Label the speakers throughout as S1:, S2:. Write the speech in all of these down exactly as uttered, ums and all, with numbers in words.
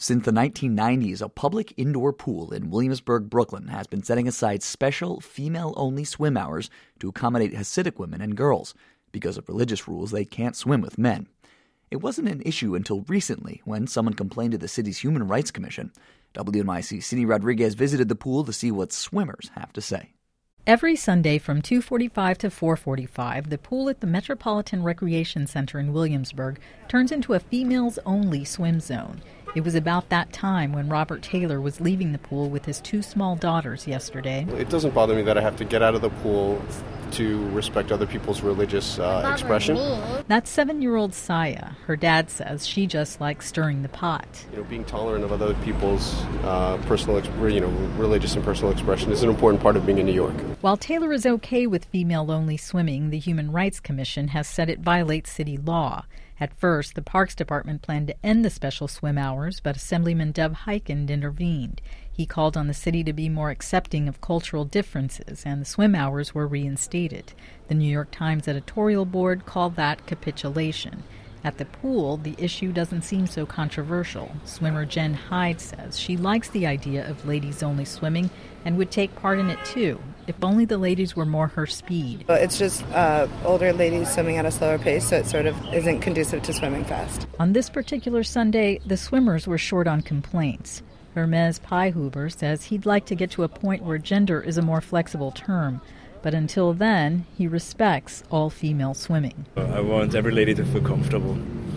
S1: Since the nineteen nineties, a public indoor pool in Williamsburg, Brooklyn, has been setting aside special female-only swim hours to accommodate Hasidic women and girls. Because of religious rules, they can't swim with men. It wasn't an issue until recently when someone complained to the city's Human Rights Commission. W N Y C's Cindy Rodriguez visited the pool to see what swimmers have to say.
S2: Every Sunday from two forty-five to four forty-five, the pool at the Metropolitan Recreation Center in Williamsburg turns into a females-only swim zone. It was about that time when Robert Taylor was leaving the pool with his two small daughters yesterday.
S3: It doesn't bother me that I have to get out of the pool to respect other people's religious uh, expression.
S2: That's seven-year-old Saya. Her dad says she just likes stirring the pot.
S3: You know, being tolerant of other people's uh, personal, you know, religious and personal expression is an important part of being in New York.
S2: While Taylor is okay with female-only swimming, the Human Rights Commission has said it violates city law. At first, the Parks Department planned to end the special swim hours, but Assemblyman Dov Hikind intervened. He called on the city to be more accepting of cultural differences, and the swim hours were reinstated. The New York Times editorial board called that capitulation. At the pool, the issue doesn't seem so controversial. Swimmer Jen Hyde says she likes the idea of ladies-only swimming and would take part in it too, if only the ladies were more her speed.
S4: It's just uh, older ladies swimming at a slower pace, so it sort of isn't conducive to swimming fast.
S2: On this particular Sunday, the swimmers were short on complaints. Hermes Piehuber says he'd like to get to a point where gender is a more flexible term. But until then, he respects all-female swimming.
S5: I want every lady to feel comfortable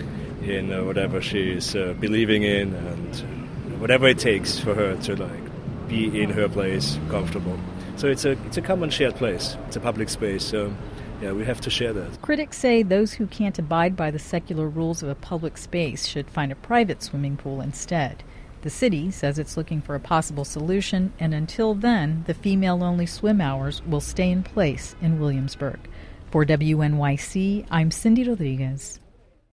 S5: in uh, whatever she's uh, believing in, and whatever it takes for her to like be in her place, comfortable. So it's a it's a common shared place. It's a public space. So yeah, we have to share that.
S2: Critics say those who can't abide by the secular rules of a public space should find a private swimming pool instead. The city says it's looking for a possible solution, and until then, the female-only swim hours will stay in place in Williamsburg. For W N Y C, I'm Cindy Rodriguez.